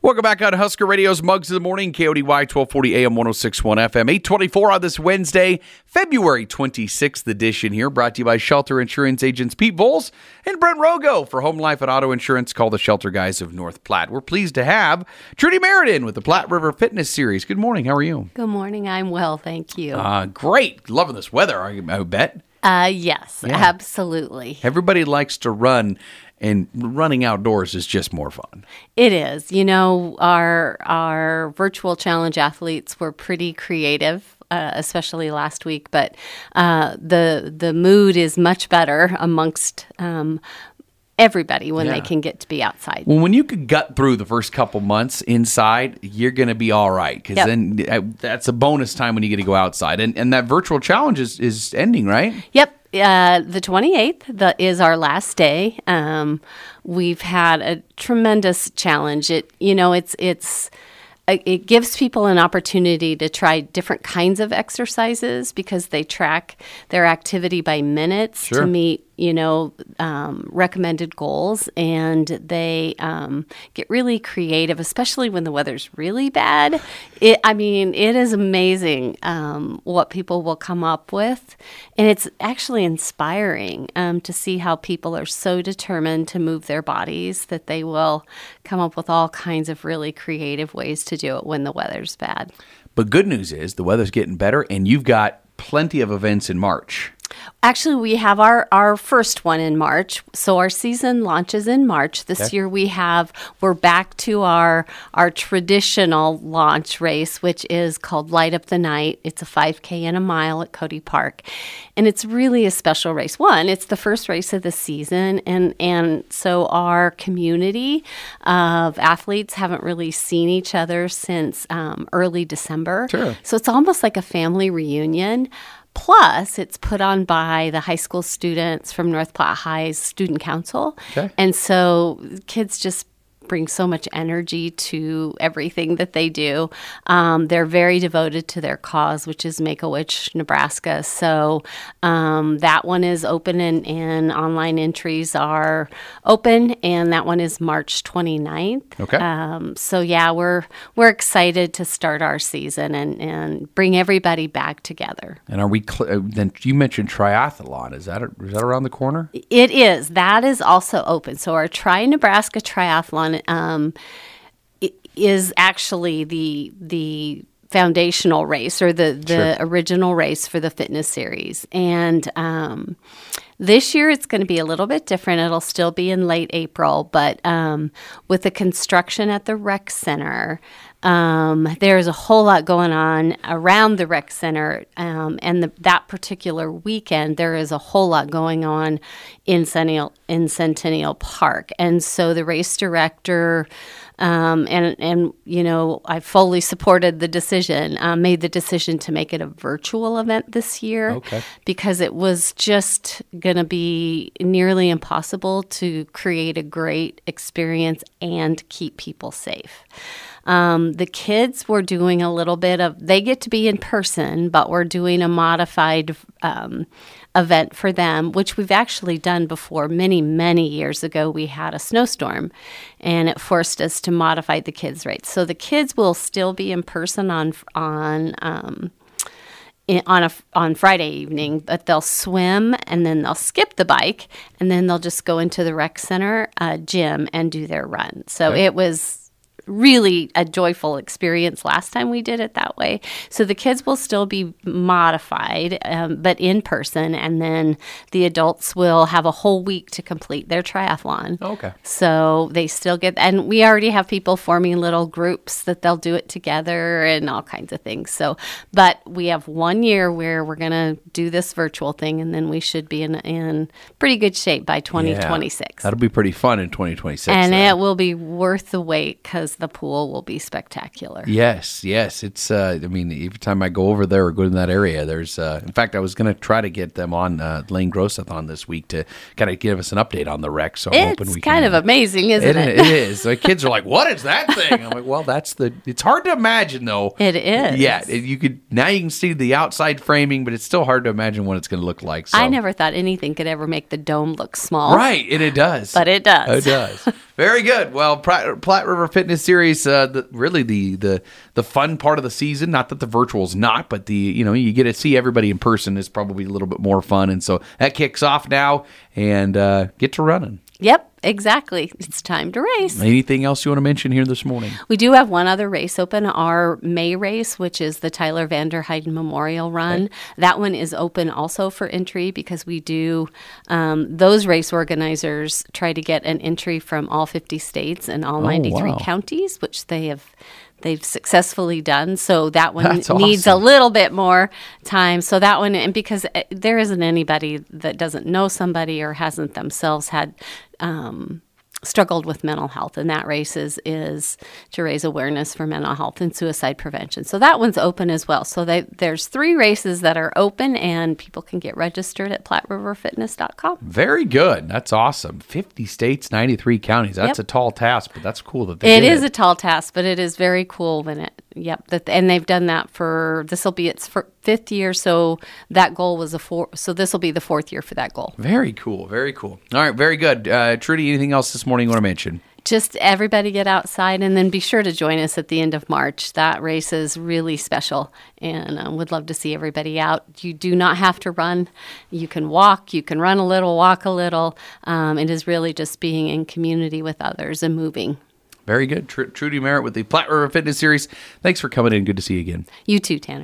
Welcome back on Husker Radio's Mugs of the Morning, KODY 1240 AM 1061 FM, 824 on this Wednesday, February 26th edition here, brought to you by Shelter Insurance Agents Pete Bowles and Brent Rogo. For home, life, and auto insurance, call the Shelter Guys of North Platte. We're pleased to have Trudy Meriden with the Platte River Fitness Series. Good morning. How are you? Good morning. I'm well, thank you. Great. Loving this weather, I bet. Yes, yeah. Absolutely. Everybody likes to run, and running outdoors is just more fun. It is. You know, our virtual challenge athletes were pretty creative, especially last week, but the mood is much better amongst everybody when they can get to be outside. Well, when you could gut through the first couple months inside, you're going to be all right, because then that's a bonus time when you get to go outside. And that virtual challenge is ending, right? Yep. The 28th is our last day. We've had a tremendous challenge. It gives people an opportunity to try different kinds of exercises because they track their activity by minutes to meet, recommended goals. And they get really creative, especially when the weather's really bad. It is amazing what people will come up with. And it's actually inspiring to see how people are so determined to move their bodies that they will come up with all kinds of really creative ways to do it when the weather's bad. But good news is the weather's getting better, and you've got plenty of events in March. Actually, we have our first one in March. So our season launches in March. This year we're back to our traditional launch race, which is called Light Up the Night. It's a 5K and a mile at Cody Park. And it's really a special race. One, it's the first race of the season. And so our community of athletes haven't really seen each other since early December. Sure. So it's almost like a family reunion. Plus, it's put on by the high school students from North Platte High's Student Council. Okay. And so kids just bring so much energy to everything that they do. They're very devoted to their cause, which is Make-A-Wish, Nebraska. So that one is open and online entries are open, and that one is March 29th. Okay. So yeah, we're excited to start our season and bring everybody back together. And are we? Then you mentioned triathlon. Is that around the corner? It is. That is also open. So our Tri-Nebraska Triathlon is actually the foundational race or the original race for the fitness series. And this year it's going to be a little bit different. It'll still be in late April, but with the construction at the rec center, there's a whole lot going on around the rec center, and that particular weekend there is a whole lot going on in Centennial Park. And so the race director I fully supported the decision, made the decision to make it a virtual event this year because it was just going to be nearly impossible to create a great experience and keep people safe. The kids were doing a little bit they get to be in person, but we're doing a modified event for them, which we've actually done before. Many, many years ago, we had a snowstorm, and it forced us to modify the kids' race. So the kids will still be in person on Friday evening, but they'll swim and then they'll skip the bike, and then they'll just go into the rec center gym and do their run. So it was really a joyful experience last time we did it that way. So the kids will still be modified, but in person, and then the adults will have a whole week to complete their triathlon. Okay. So they still get, and we already have people forming little groups that they'll do it together and all kinds of things. So, but we have 1 year where we're going to do this virtual thing, and then we should be in pretty good shape by 2026. Yeah, that'll be pretty fun in 2026. And it will be worth the wait because the pool will be spectacular. Yes. It's, every time I go over there or go to that area, there's, in fact, I was going to try to get them on Lane Grossathon this week to kind of give us an update on the wreck. So I'm hoping we can. It's kind of amazing, isn't it? It is. The kids are like, what is that thing? I'm like, well, it's hard to imagine though. It is. Yeah. You can see the outside framing, but it's still hard to imagine what it's going to look like. So. I never thought anything could ever make the dome look small. Right. And it does. But it does. It does. Very good. Well, Platte River Fitness Series, really the fun part of the season. Not that the virtual is not, but you get to see everybody in person is probably a little bit more fun. And so that kicks off now, and get to running. Yep, exactly. It's time to race. Anything else you want to mention here this morning? We do have one other race open, our May race, which is the Tyler Vander Heiden Memorial Run. Okay. That one is open also for entry because we do, those race organizers try to get an entry from all 50 states and all 93 counties, which they've successfully done. So that one needs a little bit more time. So that one, and because there isn't anybody that doesn't know somebody or hasn't themselves had struggled with mental health, and that race is to raise awareness for mental health and suicide prevention. So that one's open as well. So there's 3 races that are open, and people can get registered at PlatteRiverFitness.com. Very good. That's awesome. 50 states, 93 counties. That's a tall task, but that's cool that they did it. It is a tall task, but it is very cool when it. Yep, and they've done that this will be its 5th year, so that goal was so this will be the 4th year for that goal. Very cool, very cool. All right, very good. Trudy, anything else this morning you want to mention? Just everybody get outside, and then be sure to join us at the end of March. That race is really special, and would love to see everybody out. You do not have to run. You can walk. You can run a little, walk a little. It is really just being in community with others and moving. Very good. Trudy Merritt with the Platte River Fitness Series. Thanks for coming in. Good to see you again. You too, Tanner.